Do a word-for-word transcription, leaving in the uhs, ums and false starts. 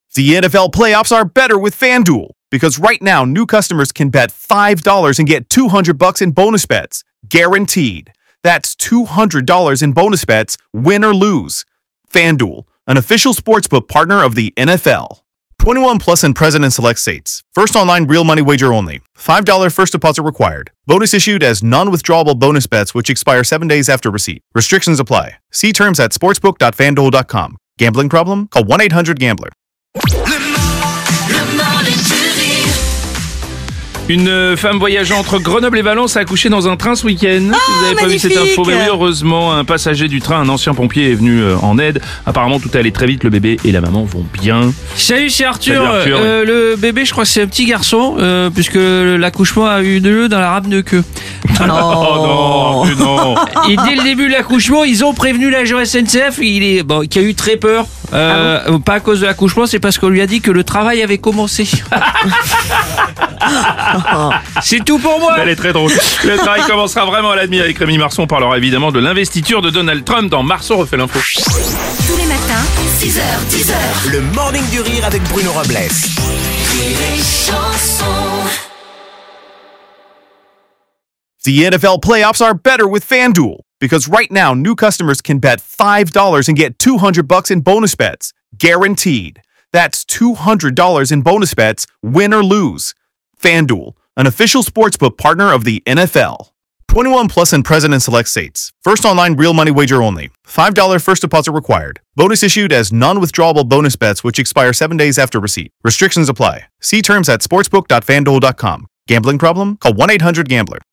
The N F L playoffs are better with FanDuel because right now new customers can bet five dollars and get two hundred bucks in bonus bets, guaranteed. That's two hundred dollars in bonus bets, win or lose. FanDuel, an official sportsbook partner of the N F L. twenty-one plus and present in select states. First online real money wager only. five dollars first deposit required. Bonus issued as non-withdrawable bonus bets which expire seven days after receipt. Restrictions apply. See terms at sportsbook dot fan duel dot com. Gambling problem? Call one eight hundred gambler. Une femme voyageant entre Grenoble et Valence a accouché dans un train ce week-end. Oh, Vous avez pas vu cette magnifique. info? Mais oui, heureusement, un passager du train, un ancien pompier, est venu euh, en aide. Apparemment, tout allait très vite. Le bébé et la maman vont bien. Salut, c'est Arthur. Salut, Arthur, Euh, Le bébé, je crois que c'est un petit garçon, euh, puisque l'accouchement a eu lieu dans la rame de queue. Oh non, mais non. Et dès le début de l'accouchement, ils ont prévenu l'agent S N C F, il est, bon, qui a eu très peur. Euh, Ah pas à cause de l'accouchement, c'est parce qu'on lui a dit que le travail avait commencé. C'est tout pour moi. Elle est très drôle. Le travail commencera vraiment à la demi avec Rémi Marceau. On parlera évidemment de l'investiture de Donald Trump dans Marceau refait l'info. Tous les matins, six heures, dix heures. Le Morning du Rire avec Bruno Robles. Rire et chanson. The N F L playoffs are better with FanDuel because right now new customers can bet five dollars and get two hundred bucks in bonus bets, guaranteed. That's two hundred dollars in bonus bets, win or lose. FanDuel, an official sportsbook partner of the N F L. twenty-one plus and present in select states. First online real money wager only. five dollars first deposit required. Bonus issued as non-withdrawable bonus bets which expire seven days after receipt. Restrictions apply. See terms at sportsbook dot fan duel dot com. Gambling problem? Call one eight hundred gambler.